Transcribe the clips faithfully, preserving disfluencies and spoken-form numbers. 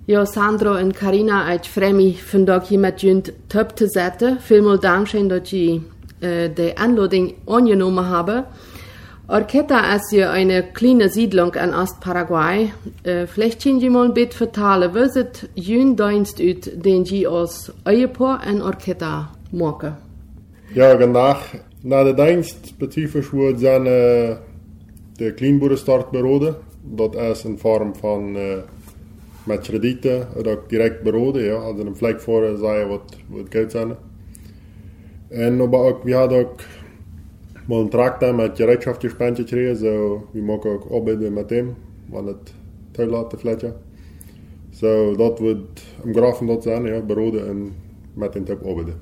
Ja, Sandro en Carina, ik vreem me vandaag hier met jullie top te zetten. Vielmaal dankzij dat jullie uh, de aanlouding aangenomen hebben. Orqueta ist ja eine kleine Siedlung in Ostparaguay. Uh, vielleicht können Sie mal ein bisschen vertellen, was ist Ihr Dienst ut, den Sie als Ehepaar in Orqueta machen? Ja, genau. Na de dienst specifisch wordt zijn uh, de kleinboerenstart beroden. Dat is in vorm van uh, met kredieten, ook direct beroden. Ja. Als een vlek voor zei wat, wat geld zijn. En ook, we hadden ook mal een tractor met gereedschapsgespann gekregen. So, we mogen ook opbidden met hem, want het te laat te fletchen. So, dat wordt im Grafen dat zijn, ja, beroden en met een type opbidden.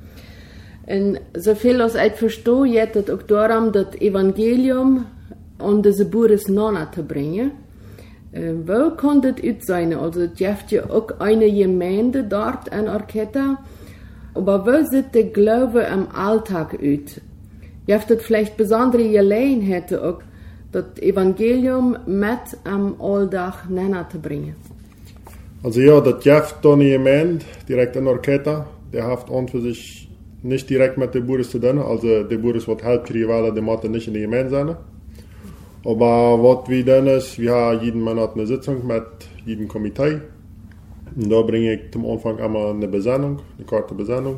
En zoveel als ik verstoor, je het ook daarom dat evangelium aan deze boeren nana te brengen. Uh, Waar kan dit uit zijn? Also, je hebt je ook een gemeente dort in Orqueta. Maar waar zit de geloof im Alltag uit? Je hebt het vielleicht besondere gelegenheden ook, dat evangelium met am Alldag nana te brengen. Also ja, dat heeft dan een gemeente direct in Orqueta. Die heeft aan voor zich nicht direkt mit den Boeren zu tun. Also die Boeren wat help kriegen, weil die moeten nicht in die Gemeinde zijn. Aber was wir tun ist, wir haben jeden Monat eine Sitzung mit jedem Komitee. Und da bringe ich zum Anfang einmal eine Besendung, eine kurze Besendung.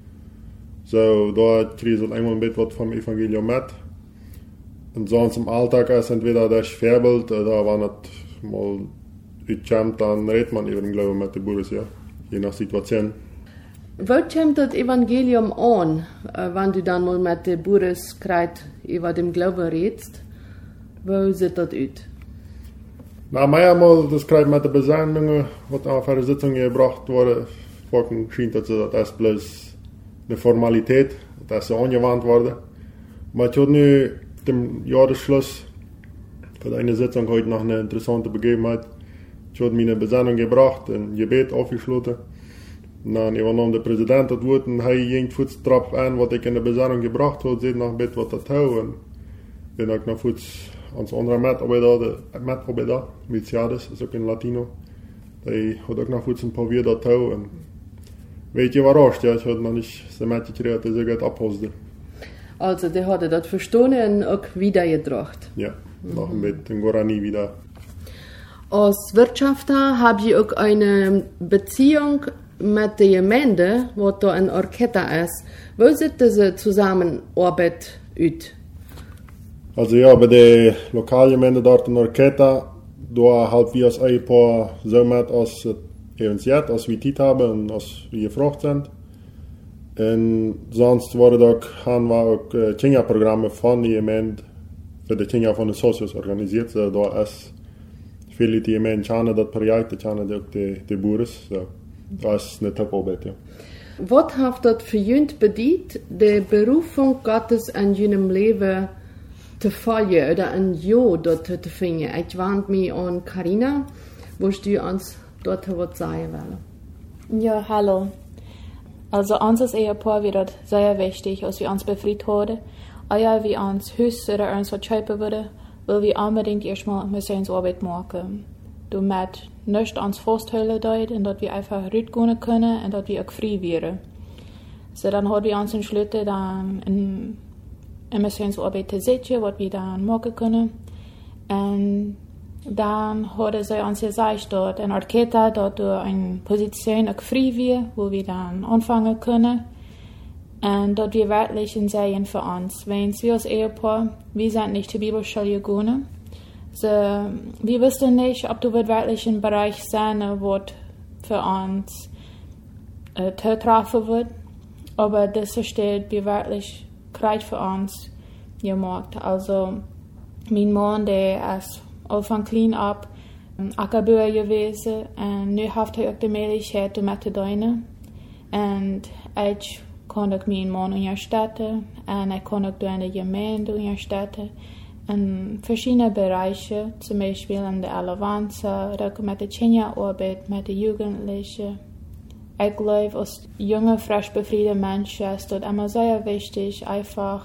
So, da kriege ich einmal ein bisschen was vom Evangelium mit. Und sonst im Alltag ist entweder das Verbild, oder wenn es mal utkommt, dann redet man über den Glauben mit den Boeren, ja. Je nach Situation. Wo kommt das Evangelium an, wenn du dann mal mit den Boeren über den Glauben redest? Wo sieht das aus? Na, mehrmal, das krijgt mit den Besendungen, was auf einer Sitzung gebracht wurde, vorhin schien das, das bloß eine Formalität, das ist angewandt wurde. Aber ich habe nu dem Jahresschluss für eine Sitzung heute noch eine interessante Begebenheit. Ich habe mir eine Besendung gebracht, ein Gebet aufgeschlossen. Dan übernahm der Präsident das Wort und er ging voets trap an, was ich in der Besendung gebracht habe, sieht noch ein bisschen, was das hou. Und dann habe ich noch voets ans andere Met Met Obeda, Milciades, ist auch in Latino. Die hat auch noch voets ein paar Wier das hou. Und weet je überrascht, ja, ich hatte noch nicht so Met gekriegt, dass er geht abhoste. Also, der hatte das verstanden und auch wieder gebracht. Ja, noch ein bisschen in Guarani wieder. Als Wirtschafter habe ich auch eine Beziehung mit der Gemeinde, die da in Orqueta ist. Wo sieht diese Zusammenarbeit aus? Also ja, bei der Lokalgemeinde dort in Orqueta, da halt wir als Ehepaar so mit als evens jetzt, als wir Zeit haben und als wir gefragt sind. Und sonst worden auch, haben wir auch äh, Kinderprogramme von der Gemeinde für die Kinder von den Socios organisiert. So, da ist viele die Gemeinde kennen das Projekt, die kennen auch die, die Boeren. So. Das ist eine Top-Arbeit, ja. Was hat das für uns bedeutet, die Berufung Gottes in ihrem Leben zu folgen oder ein Ja dort zu finden? Ich wende mich an Carina, wo du uns dort was sagen willst. Ja, hallo. Also uns als Ehepaar wird das sehr wichtig, als wir uns befreit haben. Auch wie uns Haus oder uns was kaufen würden, weil wir unbedingt erstmal Missionsarbeit machen. Du mit nicht ans Festhalten dort und dass wir einfach rausgehen können und dass wir auch frei wären. So dann haben wir uns entschlossen, dann in, in Missionsarbeit zu setzen, was wir dann machen können. Und dann haben sie uns gesagt, dort in Orqueta, dass du eine Position auch frei wäre, wo wir dann anfangen können. Und dass wir wirklich ein Segen für uns. Wenn wir als Ehepaar, wir sind nicht zur Bibelschule gegangen. So, wir wussten nicht, ob du wirklich ein Bereich sein wird für uns äh, zu treffen wird. Aber das steht wir wirklich gerade für uns gemacht. Also, mein Mann, der ist auch von klein ab Ackerbauer gewesen und nu hat er auch die Möglichkeit, mit zu dienen. Und ich kon ook mijn man ondersteunen en ik kon ook door de gemeente ondersteunen in verschillende Bereiche, zum Beispiel in der Alavanza, oder auch mit der Kinderarbeit, mit den Jugendlichen. Ich glaube, als junge, frisch befreite Menschen ist es immer sehr wichtig, einfach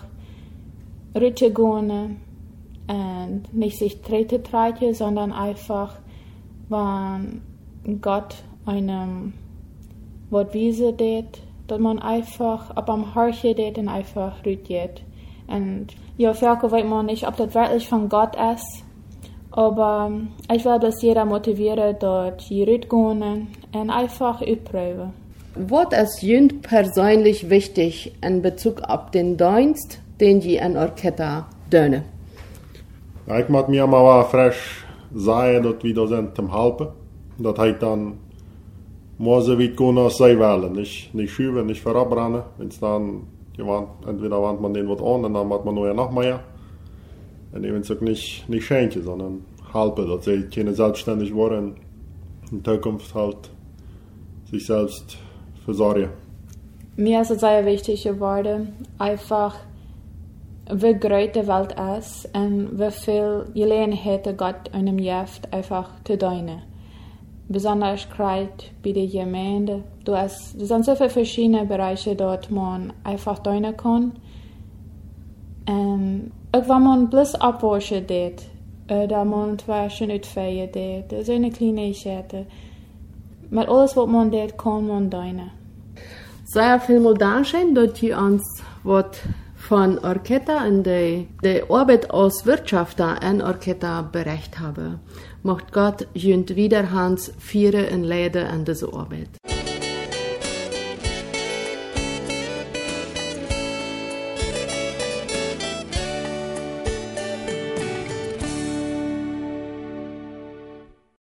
rauszugehen und nicht sich treten treten, sondern einfach, wenn Gott einem Wort wiese det, dass man einfach ab am Harche det und einfach rüttet. Und ja, vielleicht weiß man nicht, ob das wirklich von Gott ist, aber ich will, dass jeder motivieren, dort hier rütgehen und einfach üben. Was ist Ihnen persönlich wichtig in Bezug auf den Dienst, den Sie in Orchester tun? Ja, ich mag mir mal frisch sagen, dass wir da sind zum Helfen. Das heißt dann, muss ich weit gehen, als sie wollen. Nicht, nicht schieben, nicht verabrennen. Wenn es dann, jemand, entweder wandt man den was an, und dann macht man nur noch mehr. Und eben auch nicht, nicht schenken, sondern helfen, dass sie keine selbstständig werden, in Zukunft halt sich selbst versorgen. Mir ist es sehr wichtig geworden, einfach wie groß die Welt ist und wie viel Gelegenheiten Gott einem gibt, einfach zu dienen. Besonders gerade bei der Gemeinde. Du hast, es sind so viele verschiedene Bereiche dort, wo man einfach dienen kann. Und auch wenn man bloß abwaschen tut, oder man waschen utfeien tut, so eine Kleinigkeit. Mit alles, was man tut, kann man dienen. Sehr viel Dankeschön, dass Sie uns was von Orchester und der Arbeit als Wirtschafter in Orchester berichtet haben. Macht Gott Ihnen wieder Hans vieren und leiden an dieser Arbeit.